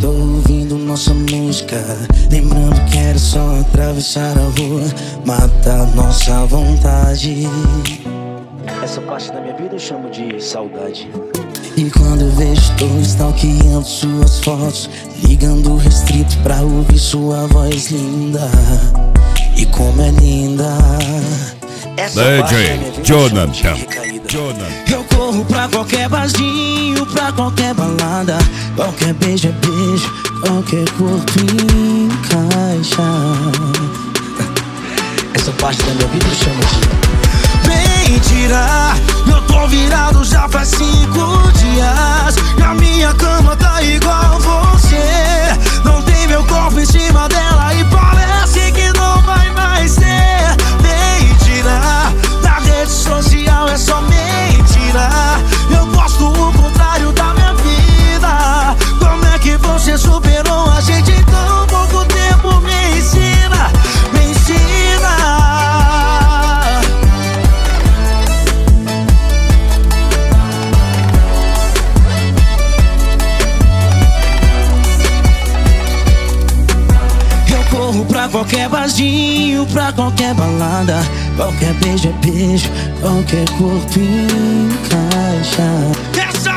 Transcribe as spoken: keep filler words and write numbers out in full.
tô ouvindo nossa música, lembrando que era só atravessar a rua, matar nossa vontade. Essa parte da minha vida eu chamo de saudade. E quando eu vejo, tô stalkeando suas fotos, ligando o restrito pra ouvir sua voz linda. E como é linda Essa D parte da minha J vida Jonathan. eu chamo de recaída. Eu corro pra qualquer barzinho, pra qualquer balada, qualquer beijo é beijo, qualquer corpo encaixa. Essa parte da minha vida eu chamo de mentira. Eu tô virado já faz cinco dias, e a minha cama tá igual você. Não tem meu corpo em cima dela e parece que não vai mais ser. Mentira, na rede social é só mentira. Eu gosto o contrário da minha vida. Como é que você superou a gente em tão pouco tempo? Me ensina, me ensina. Pra qualquer barzinho, pra qualquer balada, qualquer beijo é beijo, qualquer corpo encaixa. Essa